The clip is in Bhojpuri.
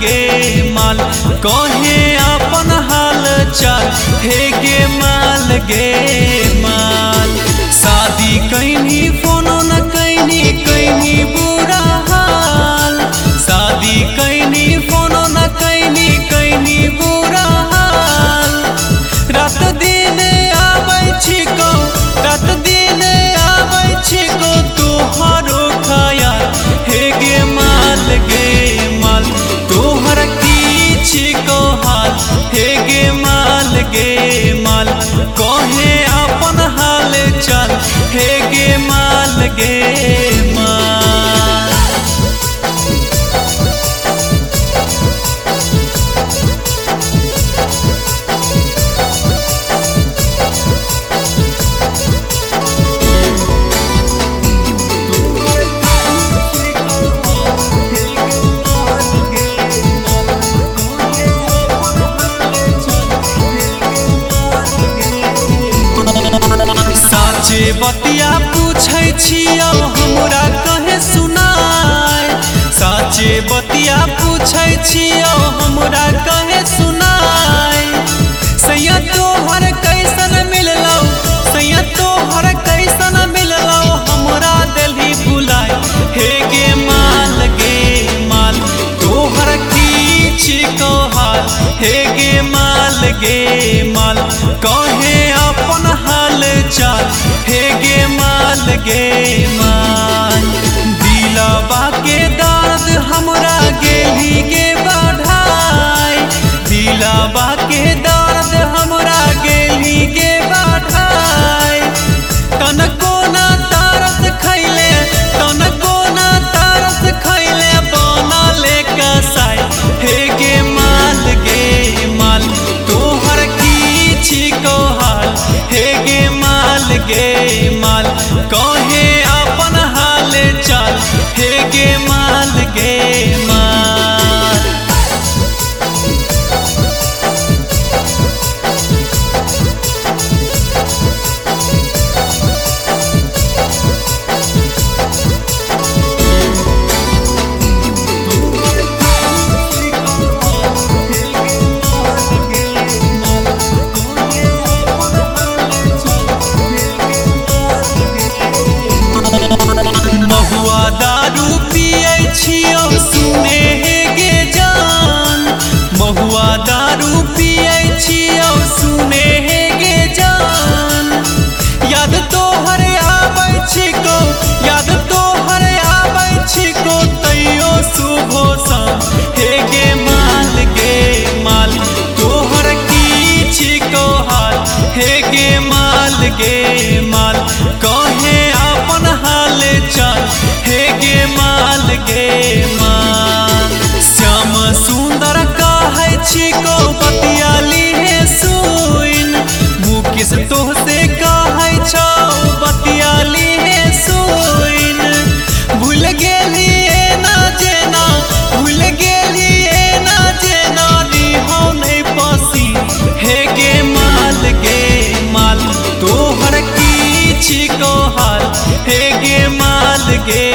गे माल कहे अपन हाल चाल हे गे माल गे माल। शादी कैनी फोनो न कैनी बुरा हाल। शादी कैनी फोनो न कैनी बुरा हाल। रात दिन आबै छिको रात दिन आबै छिको तोहरो खयाल हे गे माल तोहर की छिको हाल हे गे माल कहे अपन हाल चाल हे गे माल गे माल। साचे बतिया पूछै छियौ हमरा कहे सुनाय। साचे बतिया पूछै छियौ हमरा कहे सुनाय। सैया तोहर कैसन मिललौ सैया तोहर कैसन मिललौ हमरा दिल्ली बुलाय हे गे माल तोहर की छिको हाल हे गे माल कहे अपन हाल चाल हे गे माल। दिलवा के दर्द हमरा गेली गे बढ़ाई। दिलवा के दर्द हमरा गेली गे बढ़ाई। तनको ना तरस खैले तनको ना तरस खैले बनले कसाई हे गे माल तोहर की छिको हाल हे गे माल कहे अपन हाल चाल हे गे माल महुआ दारू पियै छियौ सुने हे गे जान। महुआ दारू पियै छियौ सुने हे गे जान। याद तोहर आबै छिको याद तोहर आबै छिको तैयो सुबह शाम हे गे माल तोहर की छिको हाल हे गे माल कहे अपन हाल चाल हे गे माल। श्याम सुंदर कहै छिको बतियाली हे सुइन। मुकेश तोहसे कहै छौ बतियाली हे सुइन। भूल गेली एना जेना भूल गेली एना जेना दिहौ नहीं पसी हे गे माल तोहर की छिको हाल हे गे माल गे